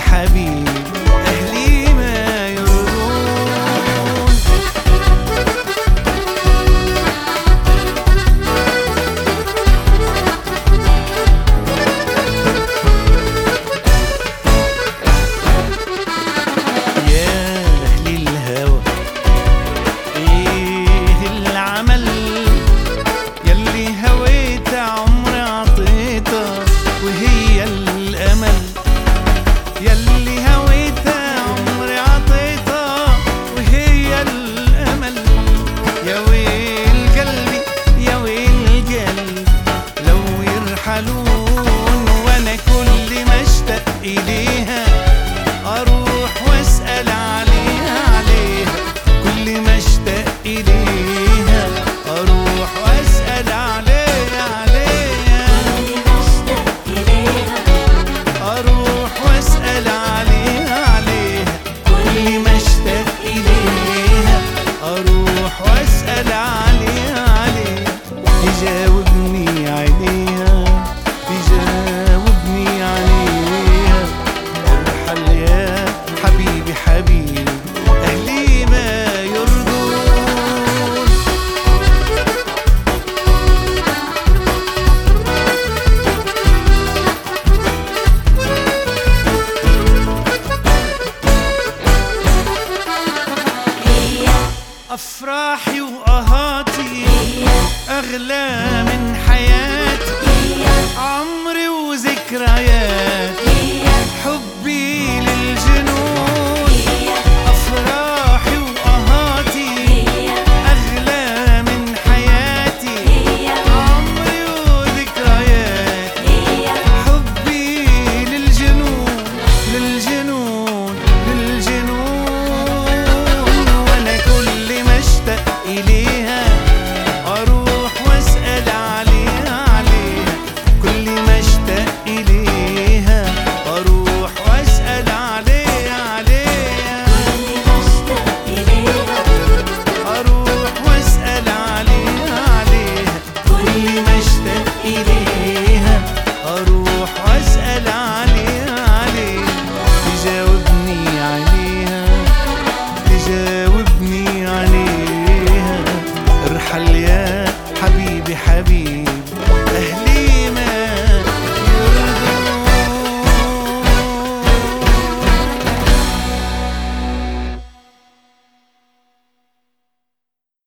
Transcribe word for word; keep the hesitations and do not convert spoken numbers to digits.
حبيبي أهلي ما يرضون. يا أهل الهوى إيه العمل يلي هويت عمري عطيته وهي الأمل، يلي هويتها عمري عطيتها وهي الأمل. يا ويل قلبي يا ويل قلبي لو يرحلون، وأنا كل ما اشتاق إليها أروح وأسأل عليها عليها، كل ما اشتاق إليها أروح وأسأل عليها عليها، أروح وأسأل عليها عليها، كل ما اشتاق إليها أروح وأسأل عليها عليها. تجاوبني عليها تجاوبني عليها، ارحل يا حبيبي حبيبي أهلي ما يرضون. أفراحي وقهاتي أغلى من حياتي، عمري وذكرياتي حبي للجنون. أفراحي وقهاتي أغلى من حياتي، عمري وذكرياتي حبي للجنون للجنون للجنون. وأنا كل ما اشتاق إليها أروح وأسأل عليها عليها، كل ما اشتاق إليها أروح وأسأل عليها عليها، أروح وأسأل عليها عليها، كل ما اشتاق إليها أروح وأسأل عليها عليها. تجاوبني عليها تجاوبني عليها، ارحل يا حبيبي حبيبي